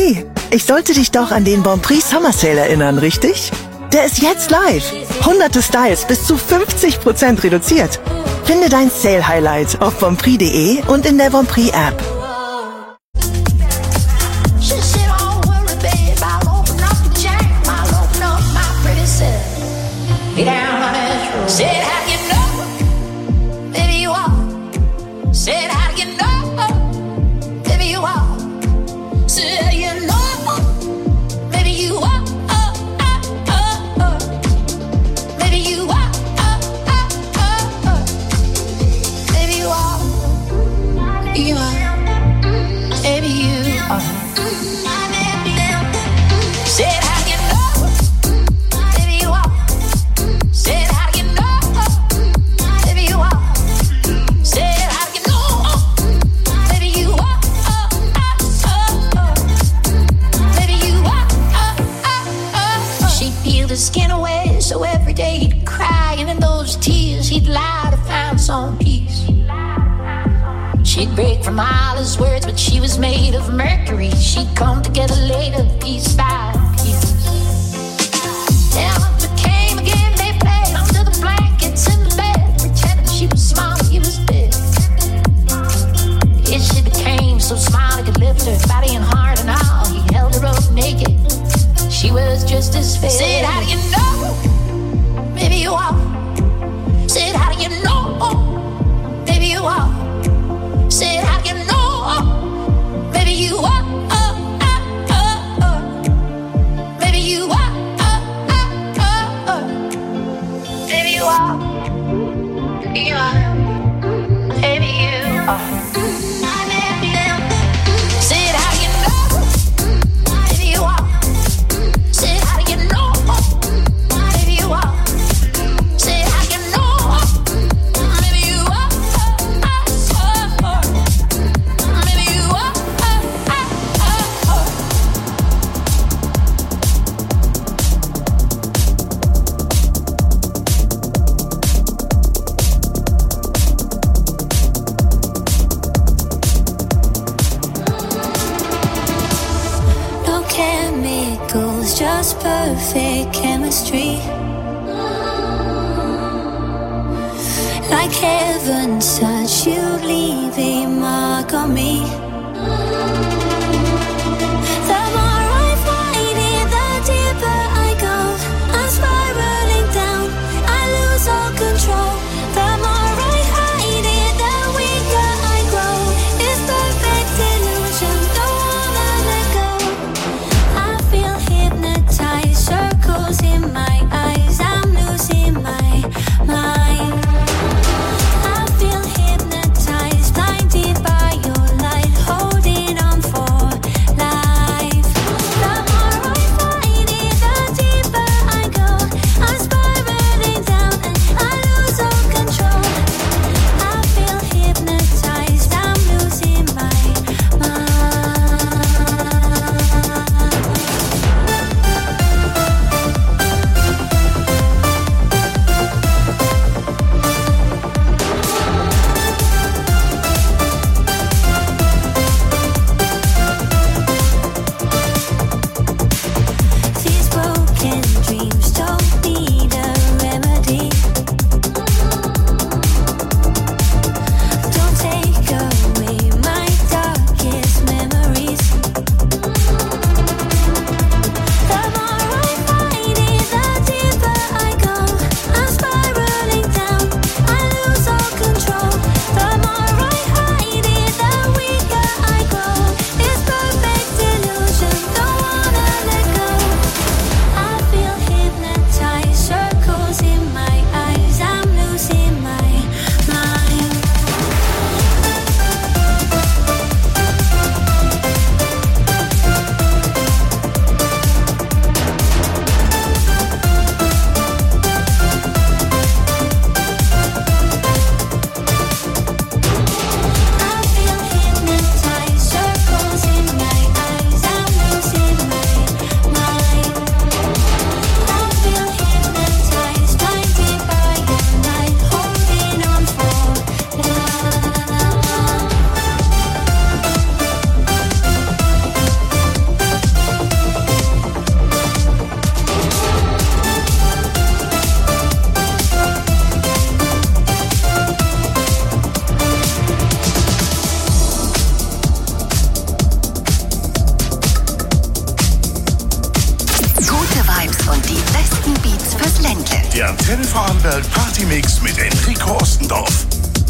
Hey, ich sollte dich doch an den Bonprix Summer Sale erinnern, richtig? Der ist jetzt live. Hunderte Styles bis zu 50% reduziert. Finde dein Sale-Highlight auf bonprix.de und in der Bonprix-App. Skin away, so every day he'd cry, and in those tears he'd lie to find some peace. She'd break from all his words, but she was made of mercury. She'd come together later, piece by piece. Then after came again, they played under the blankets in the bed, pretending she was smart, he was dead. Yet she became so smart he could lift her body and heart and all. He held her up naked. She was just as fair. Said, how do you know? Maybe you are. Said, how do you know? Maybe you are. Said, how do you know? Maybe you are. Maybe you are. Maybe you are. You are. Maybe you are. Just perfect chemistry, like heaven's touch, you leave a mark on me. The more I fight it, the deeper I go. I'm spiraling down, I lose all control. The more I hide it, the weaker I grow. It's perfect illusion, don't wanna let go. I feel hypnotized, circles in my eyes, I'm losing my mind. I feel hypnotized, blinded by your light, holding on for Vorarlberg Partymix mit Enrico Ostendorf.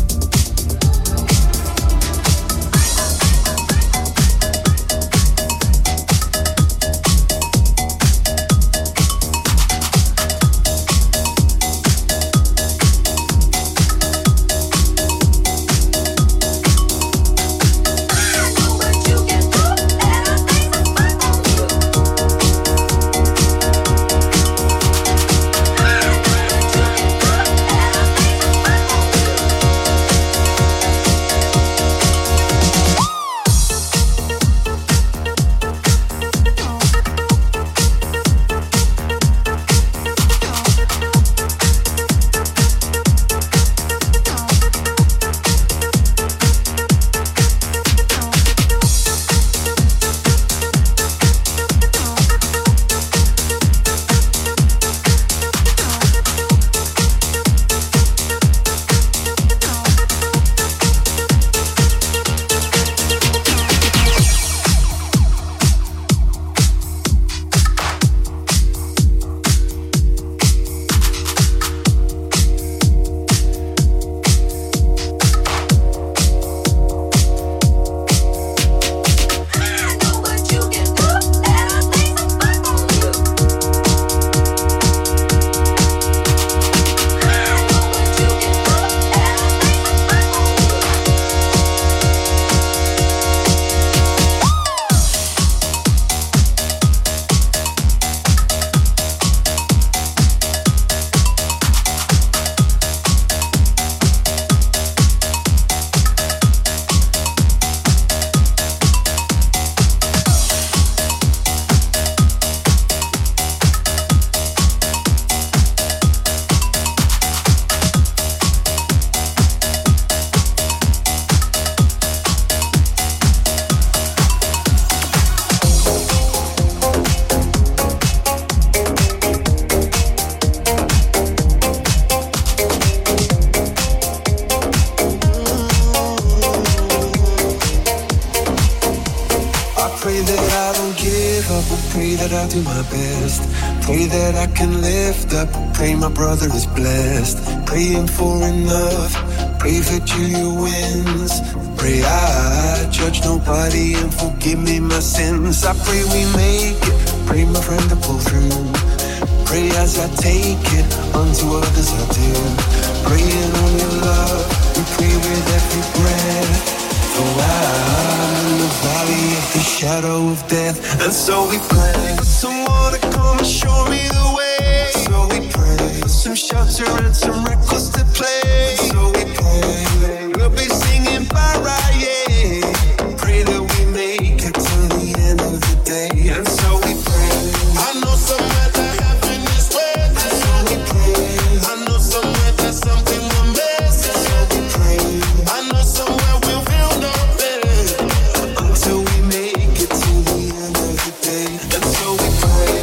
Do my best. Pray that I can lift up. Pray my brother is blessed. Praying for enough. Pray for Julia wins. Pray I judge nobody and forgive me my sins. I pray we make it. Pray my friend to pull through. Pray as I take it. Unto others I do. Praying on your love. We pray with every breath. Though I'm in the valley of the shadow of death. And so we pray for someone to come and show me the way. So we pray for some shelter and some records to play. So we pray we'll be singing Baraya. Pray that we make it to the end of the day. And so we pray. I know somewhere that heaven is where. And so we pray. I know somewhere that something will miss. And so we pray. I know somewhere we'll feel no better until we make it to the end of the day. And so we pray.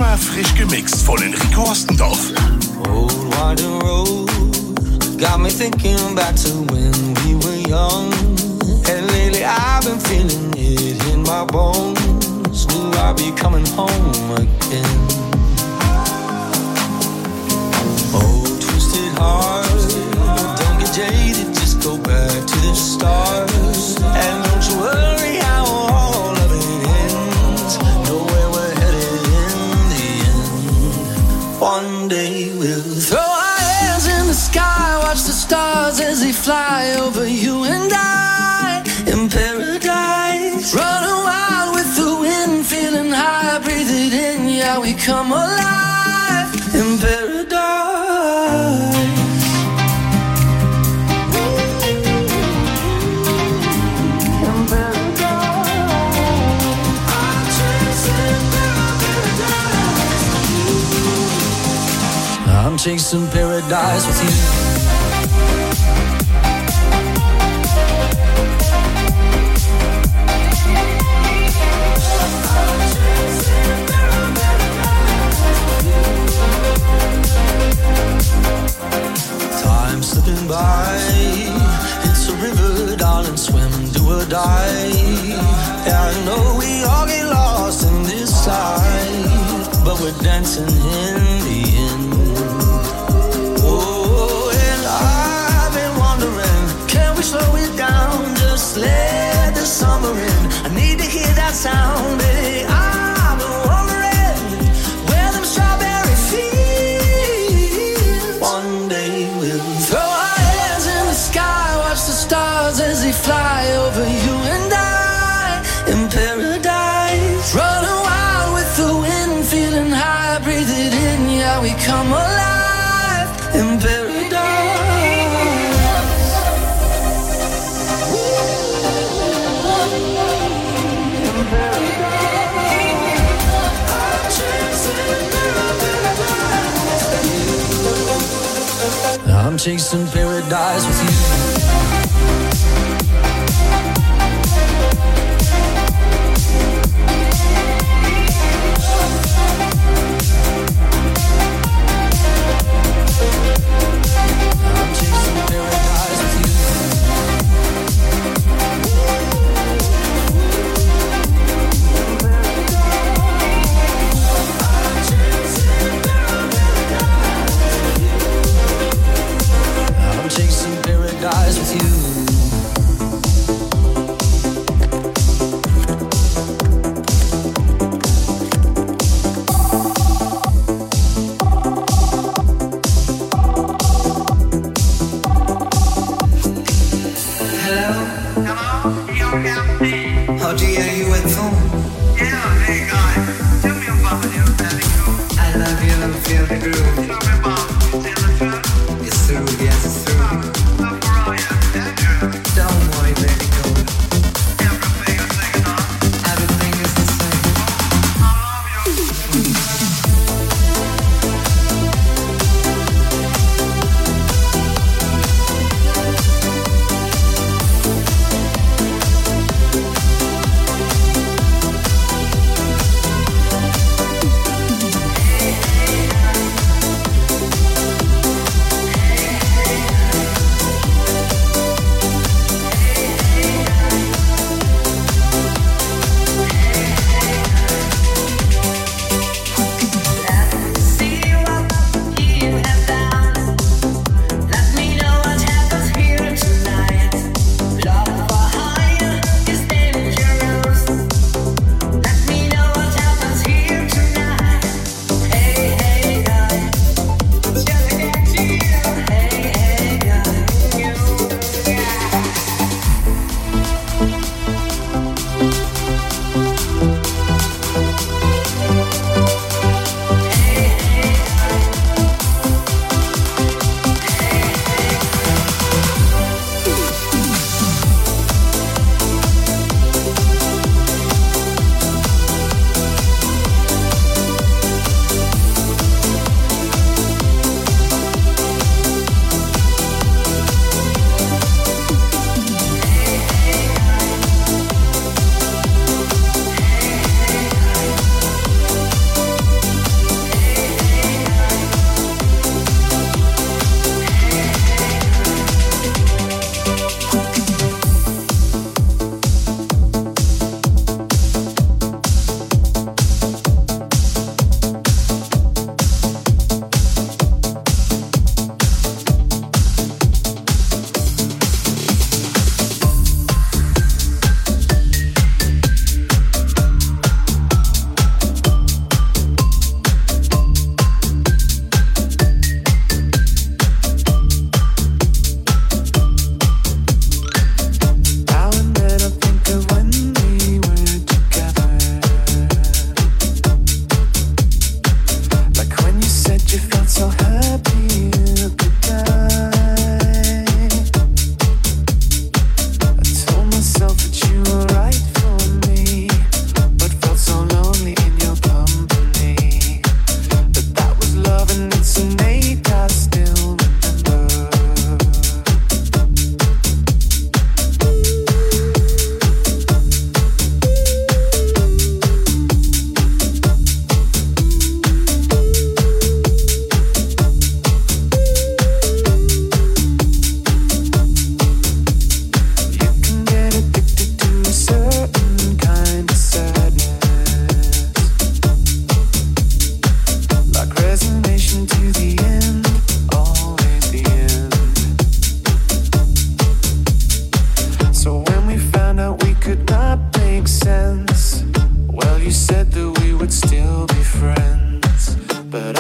Immer frisch gemixt von Enrico Ostendorf. Old winding road got me thinking back to when we were young. And lately I've been feeling it in my bones. Will I be coming home again? Oh, twisted heart, don't get jaded, just go back to the start. And don't you worry how all of it ends. Know where we're headed in the end. One day we'll throw our hands in the sky, watch the stars as they fly over you and I in paradise. Running wild with the wind, feeling high, breathe it in, yeah, we come alive in paradise. I'm chasing paradise with you. Time slipping by, it's a river, darling, swim, do or die. Yeah, I know we all get lost in this life, but we're dancing in the end. Slow it down, just let the summer in. I need to hear that sound, baby. I've been wondering where them strawberry fields. One day we'll throw our hands in the sky, watch the stars as they fly over you and I in paradise. Running wild with the wind, feeling high, breathe it in, yeah, we come alive in paradise. I'm chasing paradise with you.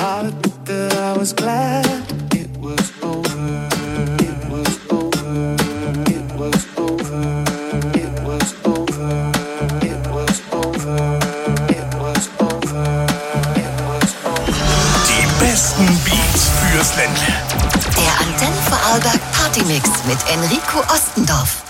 heart that I was glad it was over. It was over. It was over. It was over. It was over. It was over. It was over. Die besten Beats fürs Ländle. Der Antenne Vorarlberg Partymix mit Enrico Ostendorf.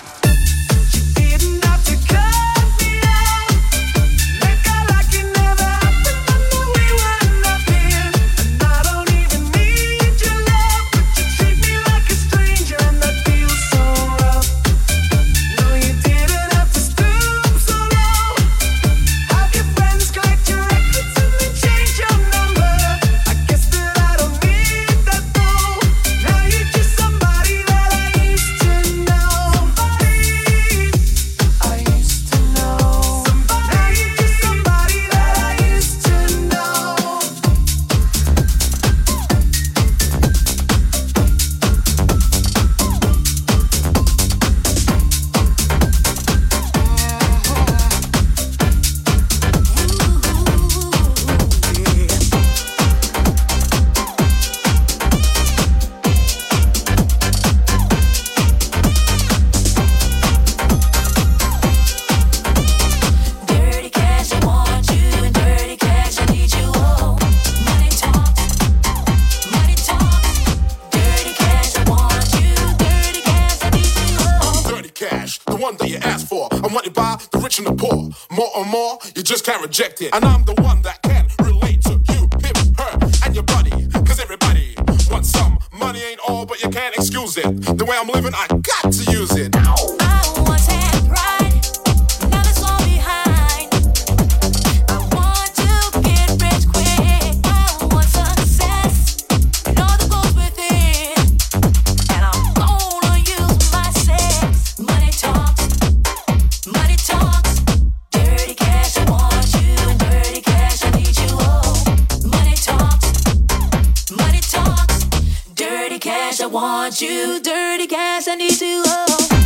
Reject it, and I'm the one that can relate to you, him, her, and your buddy. Cause everybody wants some. Money ain't all, but you can't excuse it. The way I'm living, I got to use it. I once had pride, now that's all behind. I want to get rich quick. I want success and all that goes with it. And I'm gonna use my sex. Money talks, money talks. Dirty cash, I want you, and dirty cash, I need you. Oh, money talks, money talks. Dirty cash, I want you, dirty cash, I need you. Oh.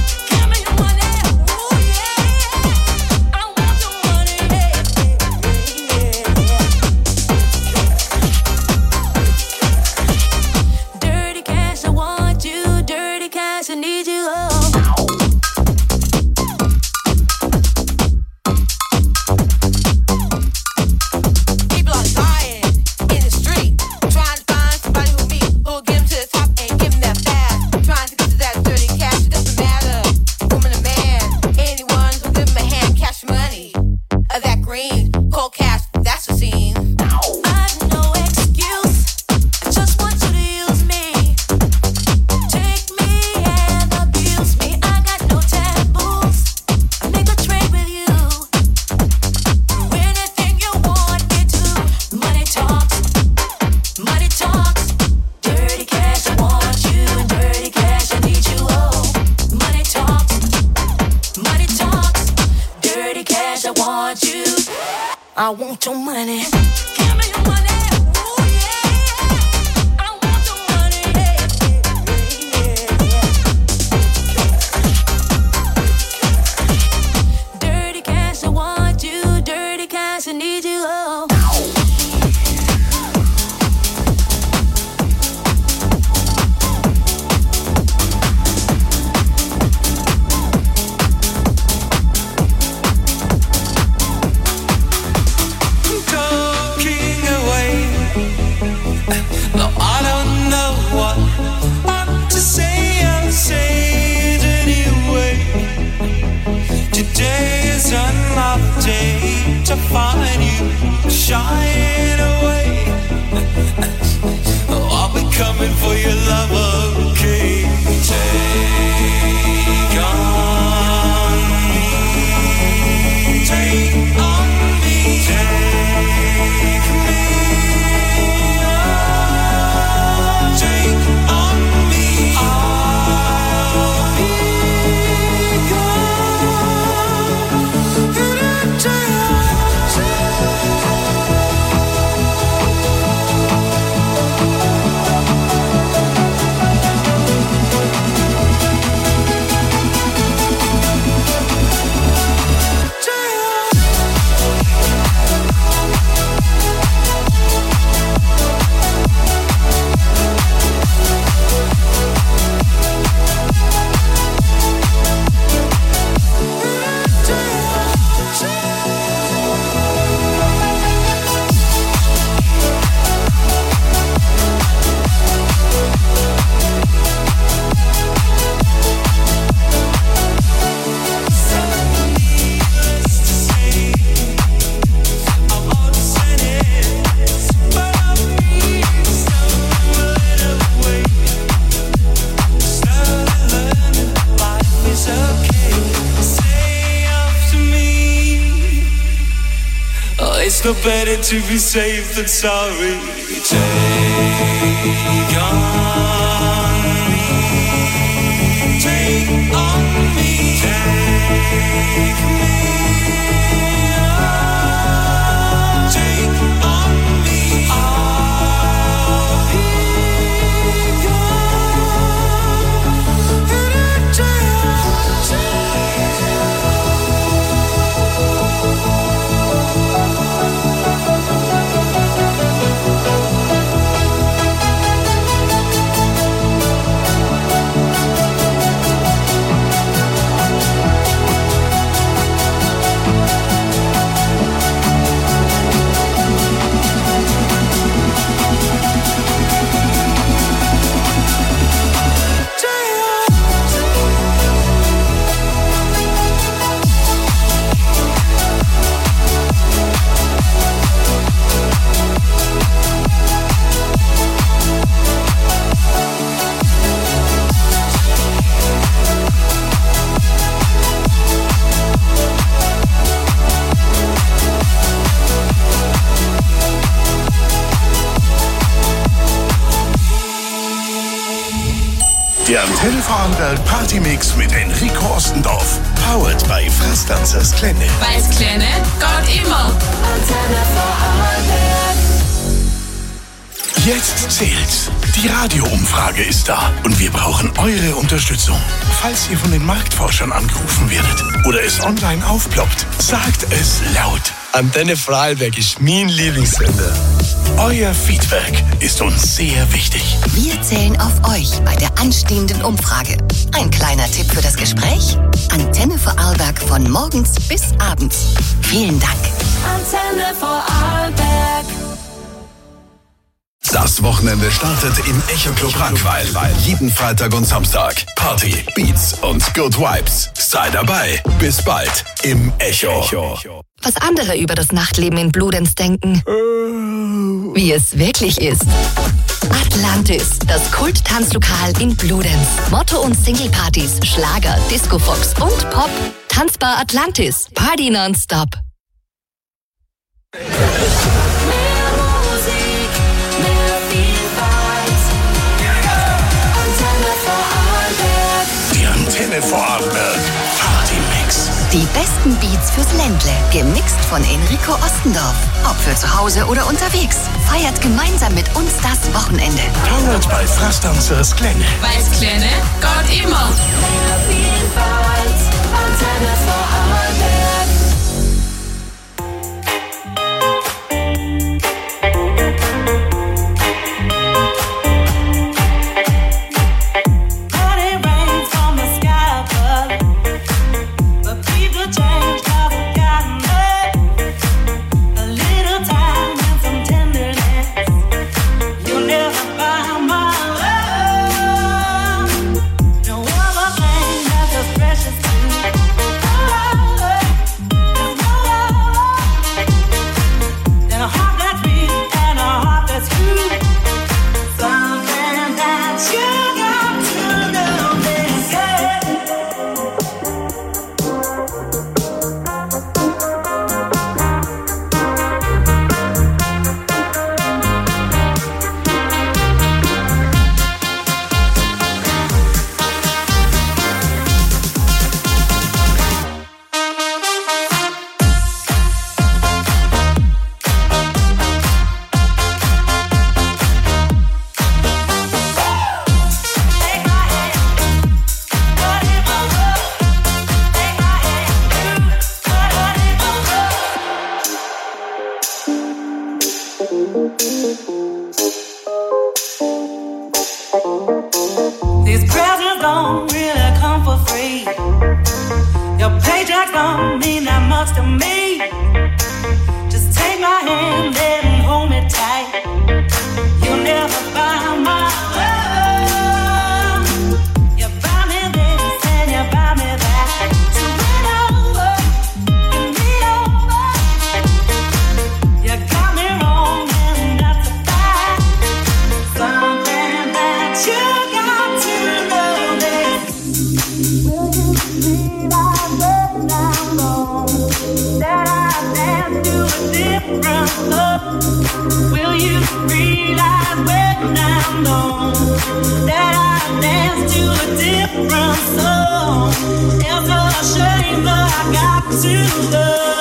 I want your money. Give me your money. Ooh, yeah. I want your money. Yeah. Dirty cash, I want you. Dirty cash, I need you. Oh. Talking No better to be safe than sorry. Take on me. Take on me. Take me. Take on me. I'll be gone in a day. Der Antenne Vorarlberg Partymix mit Enrico Ostendorf. Powered by Fastdanzers Klenne. Weil's Klenne geht immer. Antenne Vorarlberg. Jetzt zählt's. Die Radioumfrage ist da und wir brauchen eure Unterstützung. Falls ihr von den Marktforschern angerufen werdet oder es online aufploppt, sagt es laut. Antenne Vorarlberg ist mein Lieblingssender. Euer Feedback ist uns sehr wichtig. Wir zählen auf euch bei der anstehenden Umfrage. Ein kleiner Tipp für das Gespräch? Antenne Vorarlberg von morgens bis abends. Vielen Dank. Antenne Vorarlberg. Das Wochenende startet im Echo Club Rankweil. Jeden Freitag und Samstag. Party, Beats und Good Vibes. Sei dabei. Bis bald im Echo. Was andere über das Nachtleben in Bludenz denken. Wie es wirklich ist. Atlantis, das Kult-Tanzlokal in Bludenz. Motto- und Singlepartys, Schlager, Disco-Fox und Pop. Tanzbar Atlantis. Party nonstop. Mehr Musik, mehr Vielfalt. Antenne Vorarlberg. Die Antenne Vorarlberg Partymix. Die besten Beats fürs Ländle, gemixt von Enrico Ostendorf. Ob für zu Hause oder unterwegs, feiert gemeinsam mit uns das Wochenende. Powered by Fastdanzers Klenne. Weil's Klenne geht immer. Mehr Vielfalt. Antenne Vorarlberg. No other thing that's as precious to me. and I know that I dance to a different song. It's a shame, but I got to love.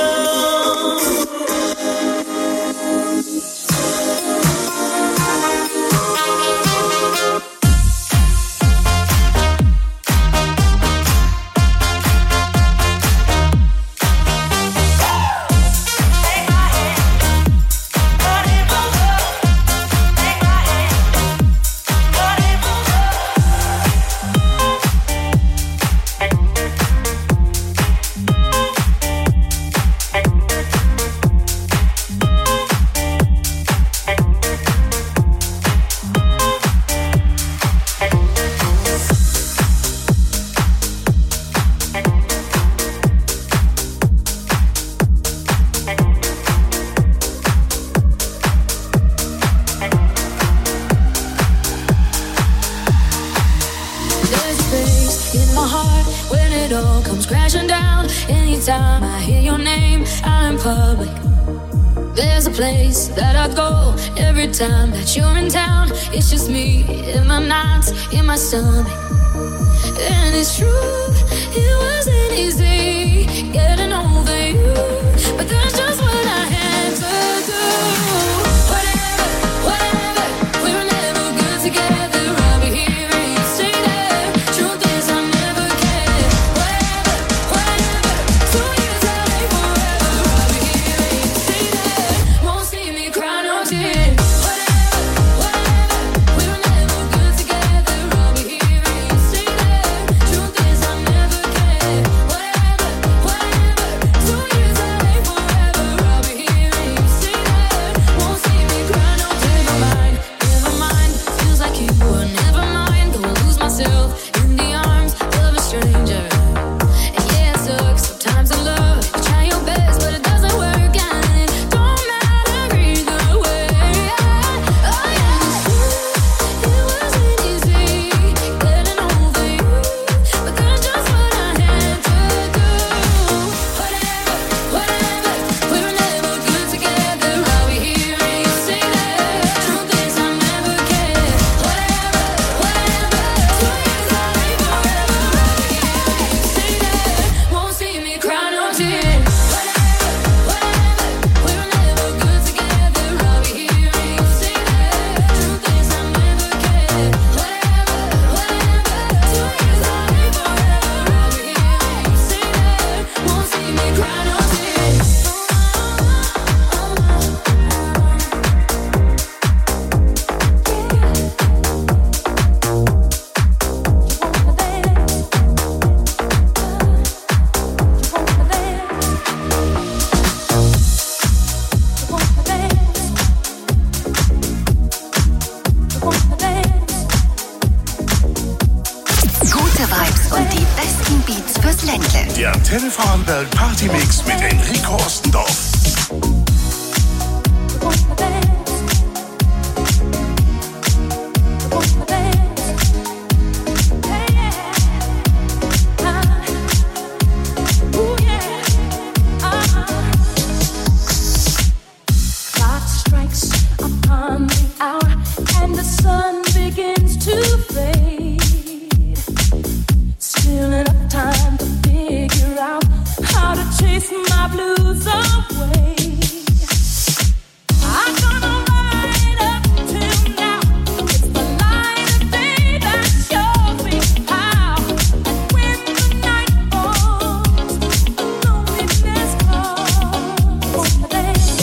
Place that I go every time that you're in town. It's just me in my nights, in my stomach. And it's true, it wasn't easy getting over you, but that's just what I had to do. Whatever, we were never good together. I'll be here and you stay there. Truth is I never cared. Whatever, 2 years out ain't forever. I'll be here and you stay there. Won't see me cry no tears. Whatever, we were never good together. I'll be here and you stay there. Truth is I never cared. Whatever, 2 years out ain't forever. I'll be here and you stay there. Won't see me cry no tears. Never mind, feels like you were never mind. Gonna lose myself in the arms of a stranger. And yeah, it sucks sometimes in love. You try your best, but it doesn't work, and it don't matter either way. Oh yeah, it's true, it wasn't easy getting over you, but that's just what I had to do. Whatever, we were never good together. I'll be here and you stay there. Truth is I never cared. Whatever, 2 years out ain't forever. I'll be here and you stay there. Won't see me cry no tears. Whatever, we were never good together. I'll be here and you stay there. Truth is I never cared. Whatever, 2 years out ain't forever. I'll be here and you stay there. Won't see me cry no tears. Gute Vibes und die besten Beats fürs Ländle. Der Antenne Vorarlberg Partymix mit Enrico Ostendorf. Clock strikes upon the hour, and the sun begins to fade. Still enough time to figure out how to chase my blues away. I'm gonna ride up till now. It's the light of day that shows me how. And when the night falls, loneliness comes. Wanna dance?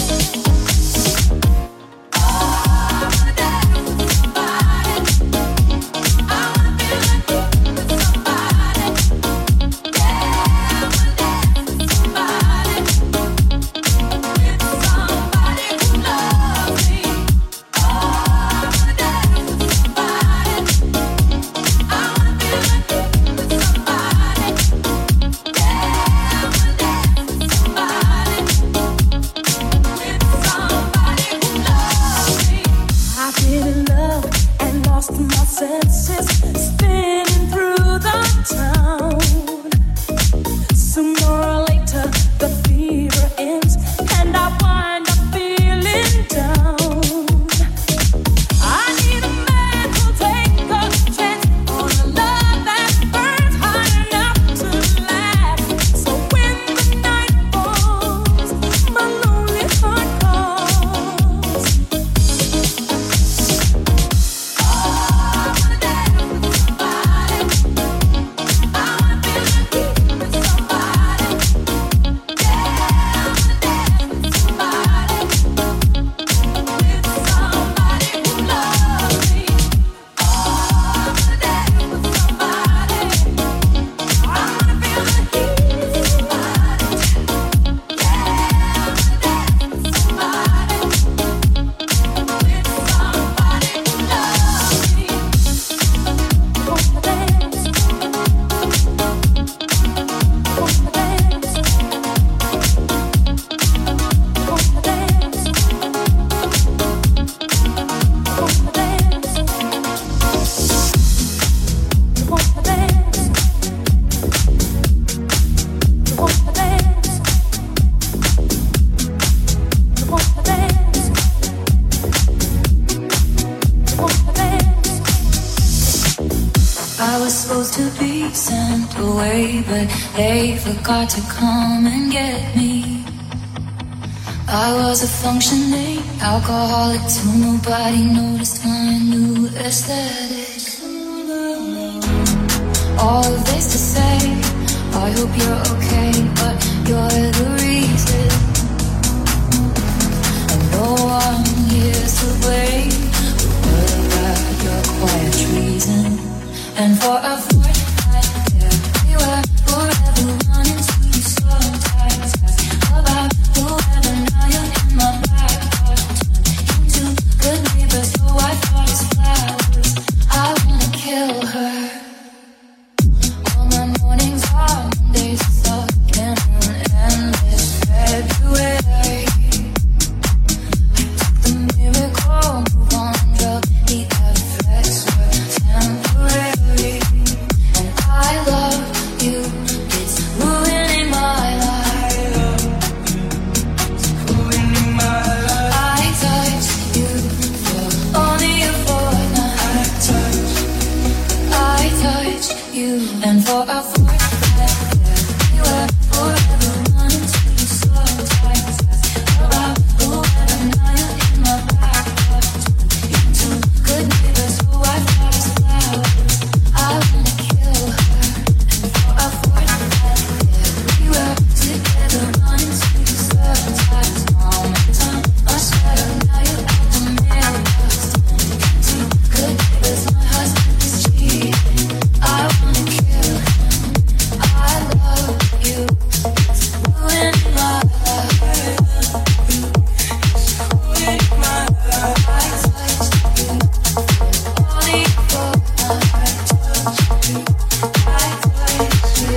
Oh, I wanna dance with somebody. I wanna feel like with somebody. Yeah, I wanna dance with somebody. With somebody who loves me. Oh, I wanna dance with somebody. I wanna feel like with somebody. Yeah, I wanna dance with somebody. With somebody who loves me. I've been in love and lost my senses, spinning through the town. Sooner or later, the fever ends, and I wind up feeling down. I need a I was supposed to be sent away, but they forgot to come and get me. I was a functioning alcoholic till nobody noticed my new aesthetic. All of this to say, I hope you're okay, but you're the reason. And no one here's to blame. What about your quiet treason? And for a fortnight there, we were forever running to you sometimes. About whoever, now you're in my back garden. Turned into good neighbors, so I thought it's flowers. I wanna kill her. All my mornings are Mondays, stuck in an endless February. I took the miracle move on drug, the effects were temporary. And I love you, it's ruining my life. I touched you for only a fortnight. I touched you, and for a fortnight there, we were forever running to you sometimes. About whoever, now you're in my back garden. Into good neighbors, who I thought was flowers. I wanna kill her. And for a fortnight there, we were together running to you sometimes. Mom and Tom, my sweater, now you're at the mailbox. Into good neighbors, my husband is cheating. I wanna kill him. I love you. It's ruining my life. I touched you. Only for I touched you. I touched you.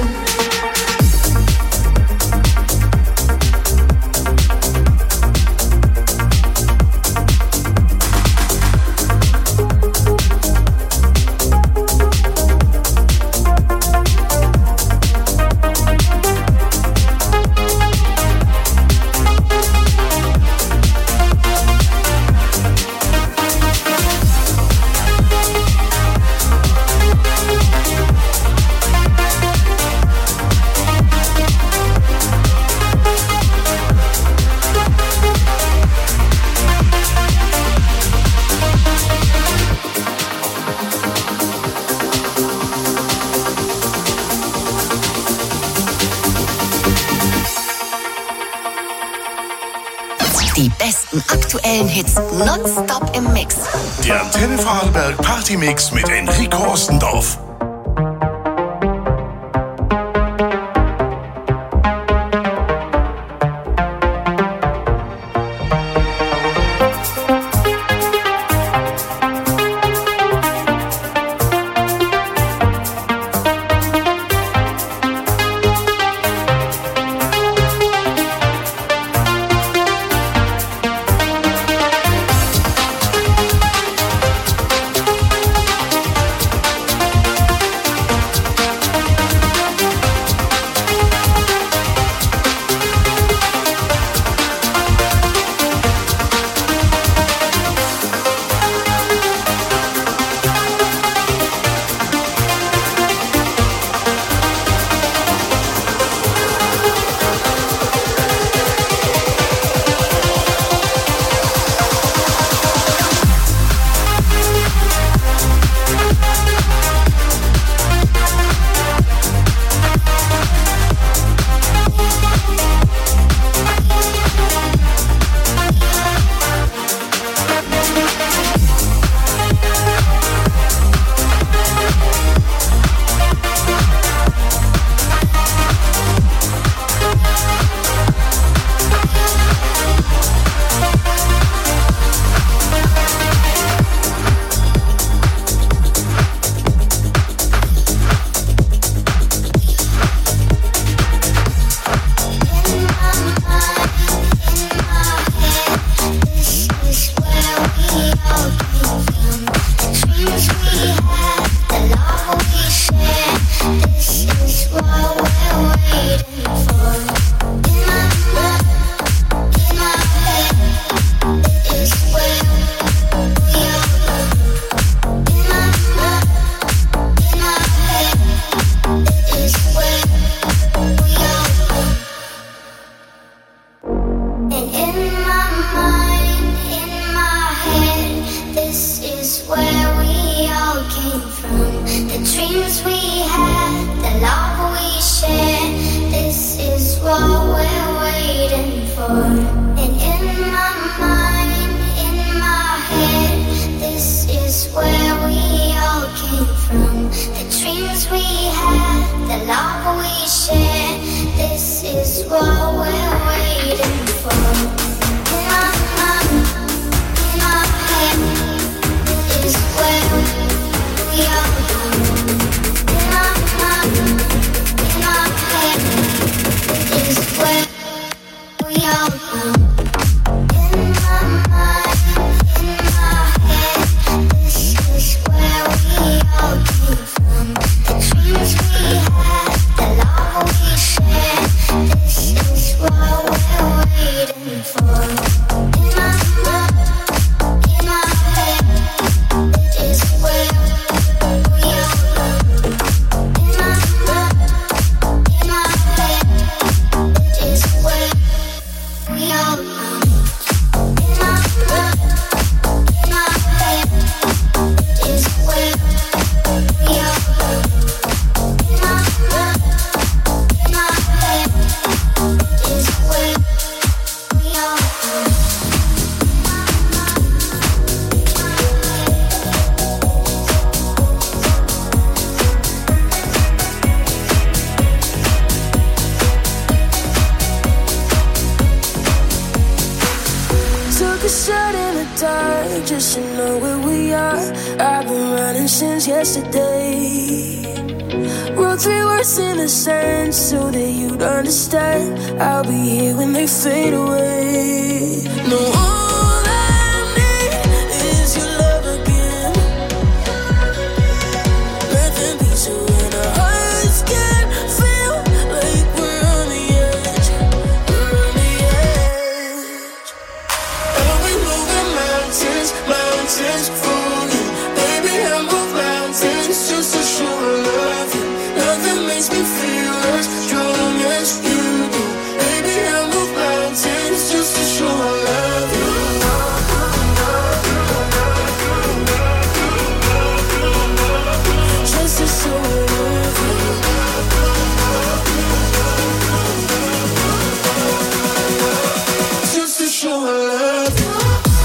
Die besten aktuellen Hits nonstop im Mix. Der Antenne Vorarlberg Partymix mit Enrico Ostendorf. should know where we are. I've been running since yesterday. Wrote 3 words in the sand so that you'd understand. I'll be here when they fade away. No, all I need is your love again. Nothing be so when our hearts can feel like we're on the edge. We're on the edge. And we moving mountains, mountains for you. Baby, I move mountains just to show I love you. Nothing makes me feel as strong as you do. Baby, I move mountains just to show I love you. Just to show I love you. Just to show I love you.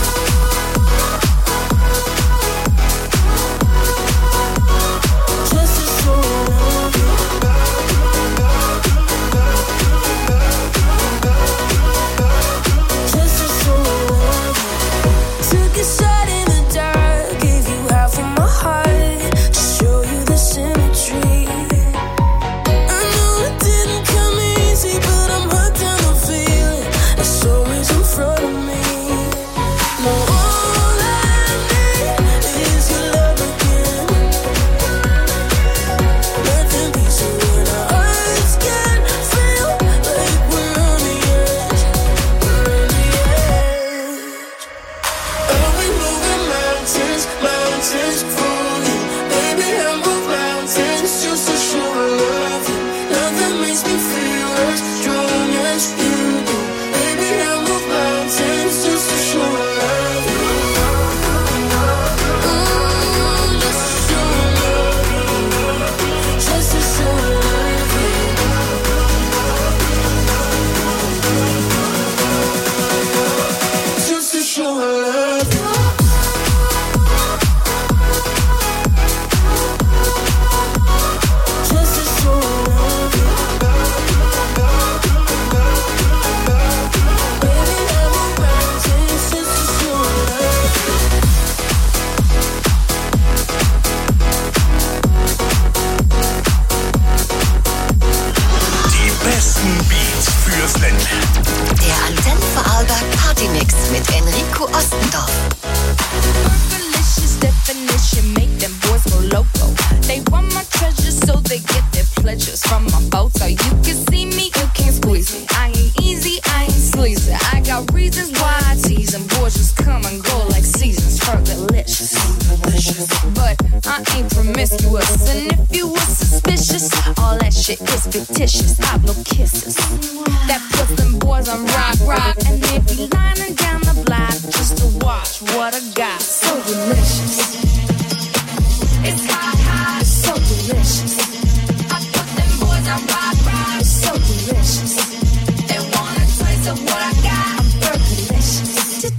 Der Antenne Vorarlberg Partymix mit Enrico Ostendorf. Fergalicious definition make them boys go loco. They want my treasures so they get their pleasures from my photo. You can see me, you can't squeeze me. I ain't easy, I ain't sleazy. I got reasons why I tease them. Boys just come and go like seasons. Fergalicious, but I ain't promiscuous. And if you were suspicious, all that shit is fictitious. I blow kisses that puts them boys on rock. And if you lining down the block just to watch what I got, so delicious. It's hot, it's so delicious. I put them boys on rock, it's so delicious. They want a taste of what I got. I'm Fergalicious.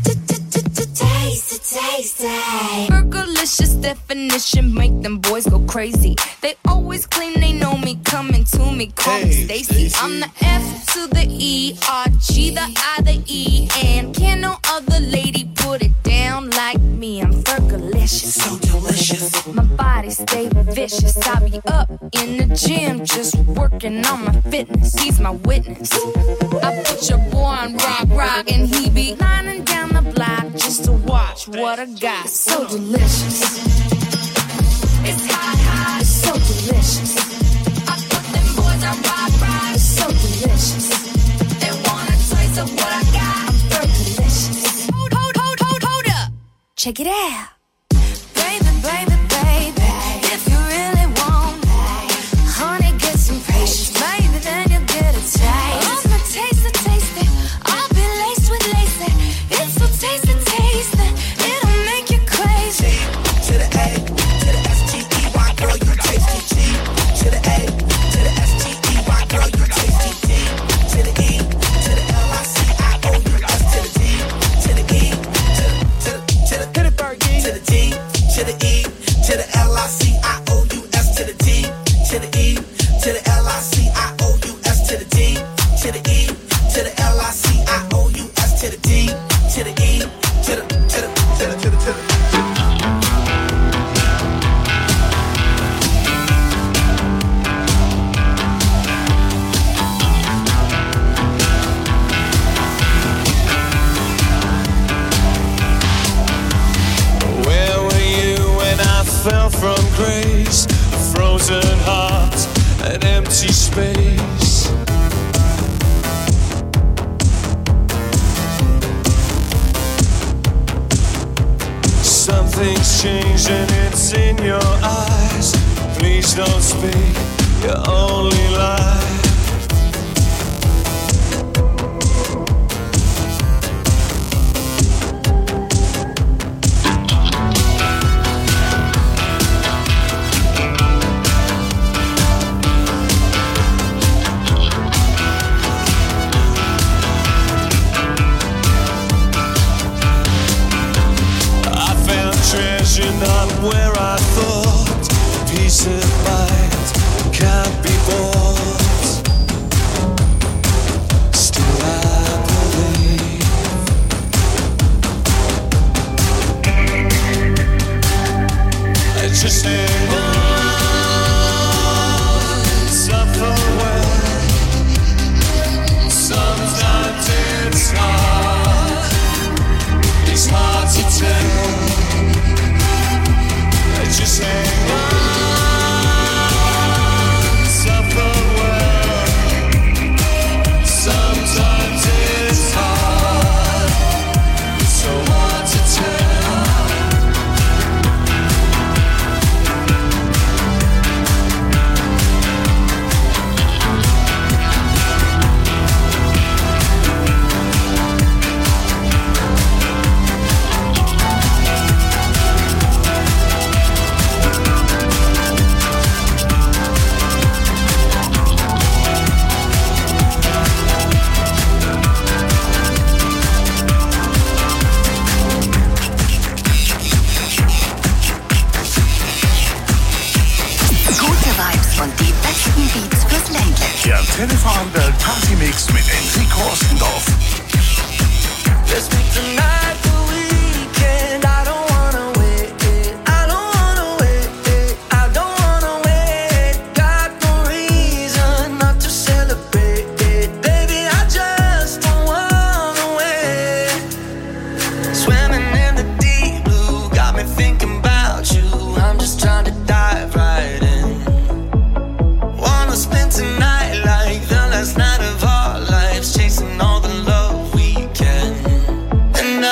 Taste it. Fergalicious definition make them boys go crazy. They always claim they know me, coming to me, call me Stacy. I'm the F to the E, R, G, the I, the E, and can no other lady put it down like me. I'm Fergalicious, so delicious. My body stay vicious. I be up in the gym just working on my fitness. He's my witness. I put your boy on rock, and he be lining down the block just to watch what I got. So delicious. It's hot, it's so delicious. I put them boys on rock, it's so delicious. They want a taste of what I got. I'm Fergalicious. Hold up. Check it out. Baby, if you really want, honey, get some patience. Maybe then you'll get a taste. I'm a taste it. I'll be laced with lace. It's so tasty. It'll make you crazy. To the A, to the S-T-E-Y, girl, you tasty. G to the A, to the S-T-E-Y, girl, you tasty. D to the E, to the L-I-C-I-O-U-S, to the D, to the E, to the Fergie, to the D, to the E, to the L-I-C-I-O-U-S, to the D, to the E, to the L-I-C-I-O-U-S, to the D, to the E, to the L-I-C-I-O-U-S, to the D, to the E, to the fell from grace, a frozen heart, an empty space. Something's changed and it's in your eyes. Please don't speak, you only lie. Treasure not where I thought. Peace of mind can't be bought. Still I believe. I just hang on, suffer well. Sometimes it's hard. It's hard to tell. Just hang on, suffer well. Sometimes it's hard, it's so hard to Der Antenne Vorarlberg Partymix mit Enrico Ostendorf. Let's make tonight the weekend. I don't wanna wait. I don't wanna wait. I don't wanna wait. Got no reason not to celebrate. Baby, I just don't wanna wait. Swimming in the deep blue got me thinking about you. I'm just trying to dive right in. Wanna spend tonight like the last night of our lives, chasing all the love we can. And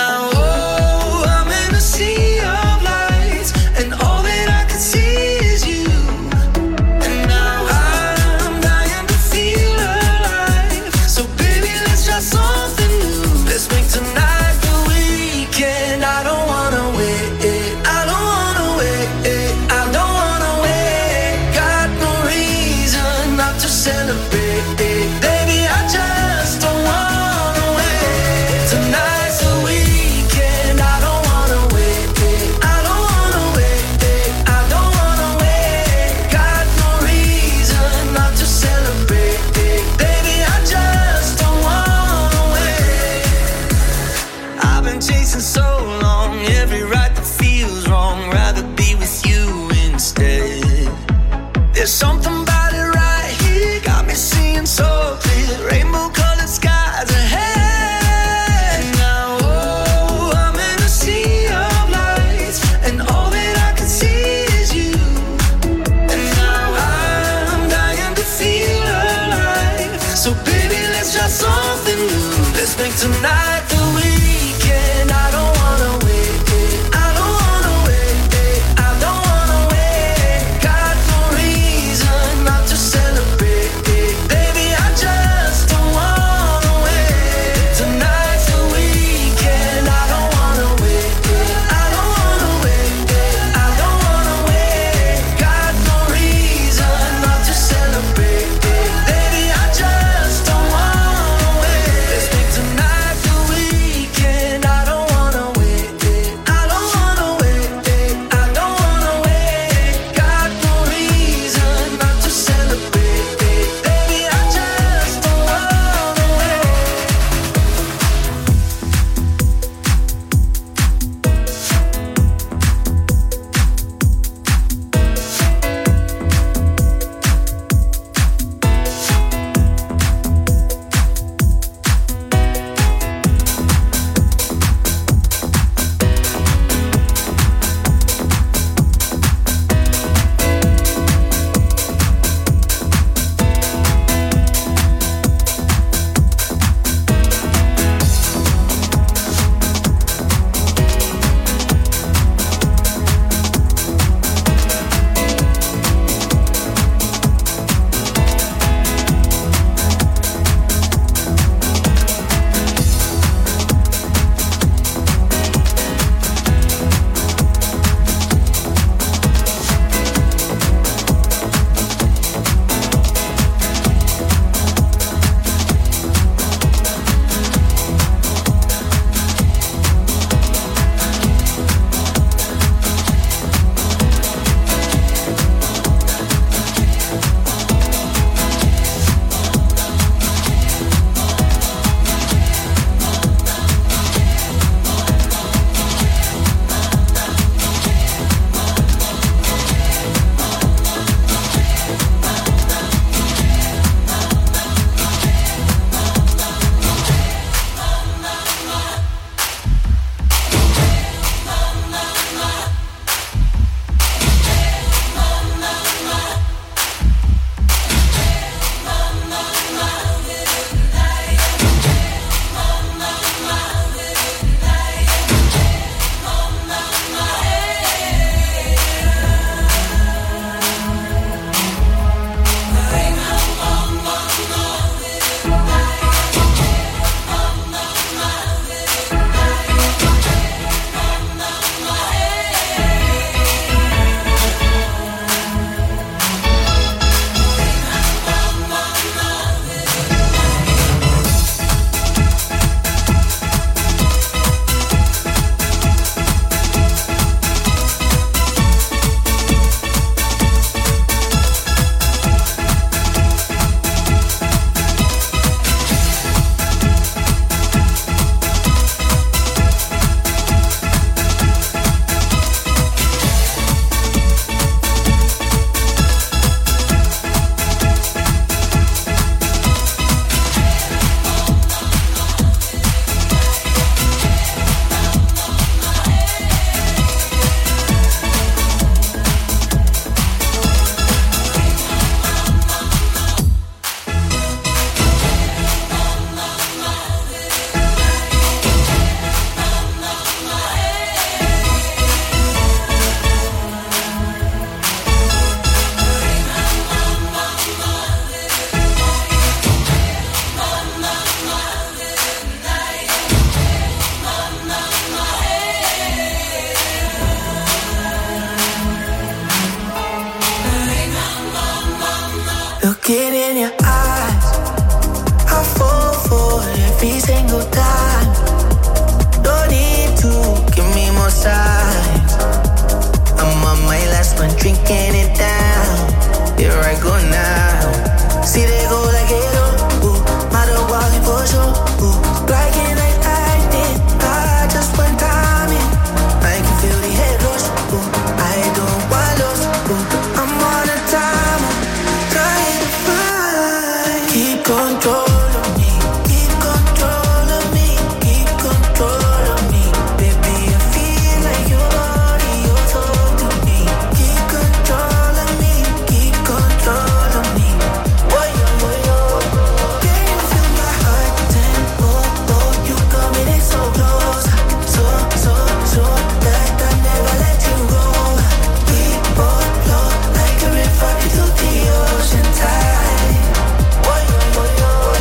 every single time. Don't need to give me more signs. I'm on my last one, drinking it down. Here I go now. See they go like it, ooh, matter walking for sure, ooh, like it like I did. I just went time in. I can feel the head rush, ooh, I don't want lost, ooh, I'm on a timer, trying to find. Keep control of me, keep control of me, keep control of me. Baby, I feel like your body, you're talking to me. Keep control of me, keep control of me. Boy, boy, oh. Can you feel my heart tempo? Oh, you coming in so close, so that I never let you go. We both flow like a river into the ocean tide. Boy, boy, oh.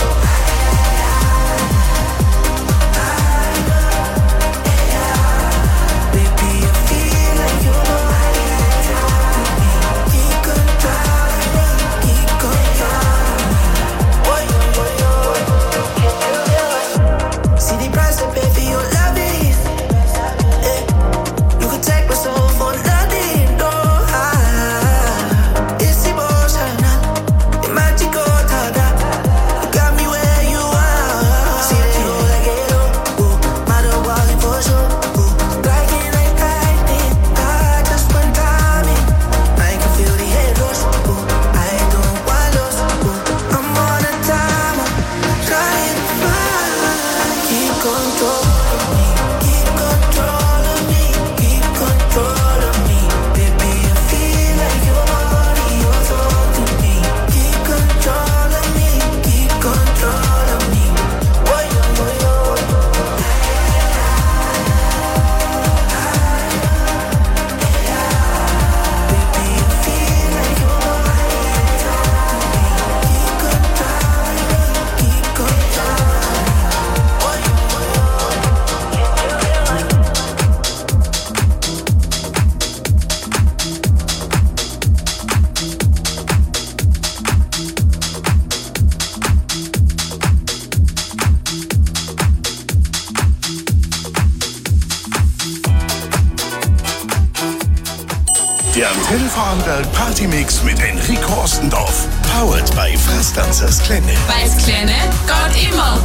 Baby, I feel like your body talking to me. Keep control of me, keep control of me. Boy, boy, oh. See the price I pay for your love is. You could take my soul for nothing, no. It's emotional, the magical tada. You got me where you are. See that you like it, ooh, matter walking for sure, ooh, like it like I did. I just went time in. I can feel the head rush, ooh, I don't want lost, ooh, I'm on a timer, trying to find. Keep control of me, keep control of me, keep control of me. Baby, I feel like your body, you're talking to me. Keep control of me, keep control of me. Boy, boy, oh. Baby, I feel like your body, you're talking to me. Keep control of me, keep control of me. Boy, boy, oh. Der Antenne Vorarlberg Partymix mit Enrico Ostendorf. Powered by Fressdanzers Klenne. Weil's Kleine geht immer.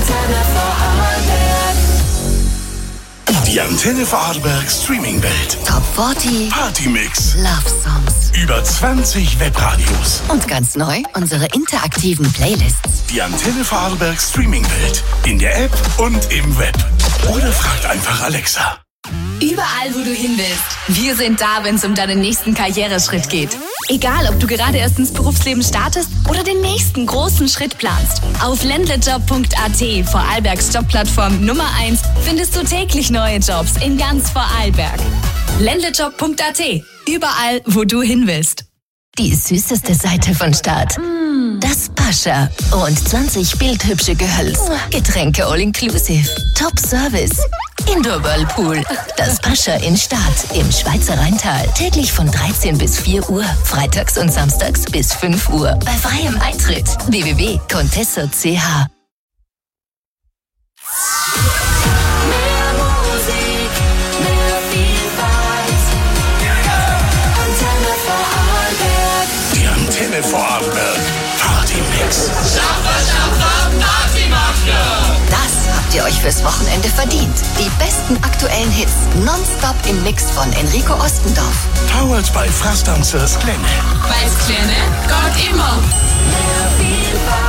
Die Antenne Vorarlberg Streaming-Welt. Top 40 Partymix. Love Songs. Über 20 Webradios. Und ganz neu unsere interaktiven Playlists. Die Antenne Vorarlberg Streaming-Welt. In der App und im Web. Oder fragt einfach Alexa. Überall, wo du hin willst. Wir sind da, wenn es um deinen nächsten Karriereschritt geht. Egal, ob du gerade erst ins Berufsleben startest oder den nächsten großen Schritt planst. Auf ländlejob.at, Vorarlbergs Jobplattform Nummer 1, findest du täglich neue Jobs in ganz Vorarlberg. ländlejob.at, überall, wo du hin willst. Die süßeste Seite von Start. Das Pascha. Und 20 bildhübsche Gehölz. Getränke all inclusive. Top Service. Indoor Whirlpool. Das Pascha in Start im Schweizer Rheintal. Täglich von 13 bis 4 Uhr. Freitags und samstags bis 5 Uhr. Bei freiem Eintritt. www.contessa.ch. Mehr Musik, mehr Vielfalt. Antenne Vorarlberg. Die Antenne Vorarlberg Partymix. Schaffer, Partymacher. Das habt ihr euch fürs Wochenende verdient. Die besten aktuellen Hits nonstop im Mix von Enrico Ostendorf. Powered by Fressdanzers Klenne. Weil's Kleine geht immer. Mehr Vielfalt.